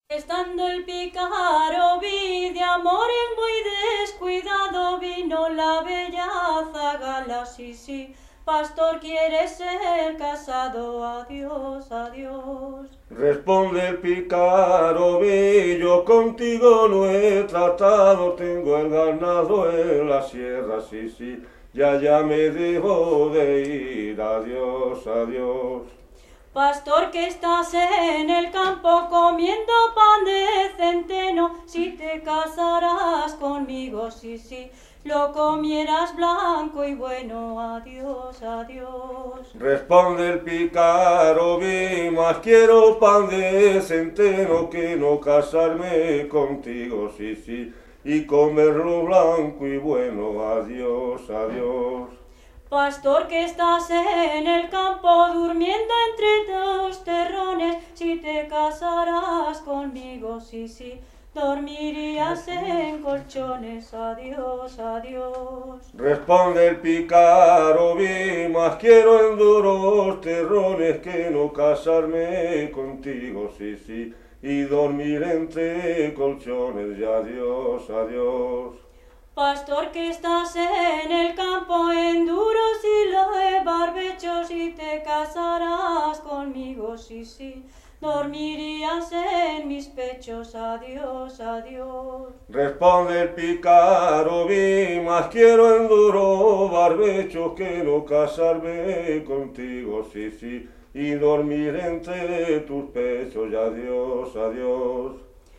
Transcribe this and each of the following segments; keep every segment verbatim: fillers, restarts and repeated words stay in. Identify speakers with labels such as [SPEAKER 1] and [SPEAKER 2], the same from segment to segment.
[SPEAKER 1] Estando el pícaro vi de amor en muy descuidado, vino la bella zagala, sí, sí, pastor quiere ser casado, adiós, adiós.
[SPEAKER 2] Responde el pícaro, vi, yo contigo no he tratado, tengo el ganado en la sierra, sí, sí, ya, ya me debo de ir, adiós, adiós.
[SPEAKER 1] Pastor que estás en el campo comiendo pan de centeno, si te casarás conmigo, sí, sí, lo comieras blanco y bueno, adiós, adiós.
[SPEAKER 2] Responde el pícaro, vi, más quiero pan de centeno que no casarme contigo, sí, sí, y comerlo blanco y bueno, adiós, adiós.
[SPEAKER 1] Pastor que estás en el campo durmiendo entre dos terrones, si te casarás conmigo, sí, sí, dormirías en colchones, adiós, adiós.
[SPEAKER 2] Responde el pícaro, vi, más quiero en duros terrones que no casarme contigo, sí, sí, y dormir entre colchones, y adiós, adiós.
[SPEAKER 1] Pastor que estás en el campo en duros y de barbechos, si te casarás conmigo, sí, sí, dormirías en mis pechos, adiós, adiós.
[SPEAKER 2] Responde el pícaro, vi, más quiero en duro barbecho que no casarme contigo, sí, sí, y dormir entre tus pechos, y adiós, adiós.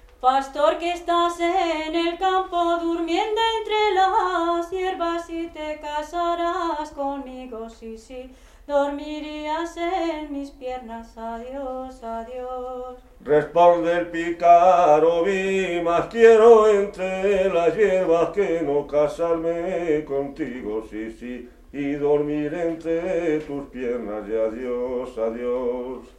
[SPEAKER 1] Pastor que estás en el campo durmiendo entre las hierbas, si te casarás conmigo, sí, sí, dormirías en mis piernas, adiós, adiós.
[SPEAKER 2] Responde el pícaro, vi, más quiero entre las hierbas que no casarme contigo, sí, sí, y dormir entre tus piernas, y adiós, adiós.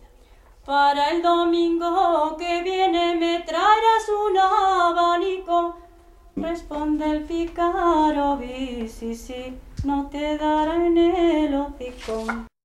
[SPEAKER 1] Para el domingo que viene me traerás un abanico. Responde el pícaro, vi, sí, sí, no te dará en el hocico.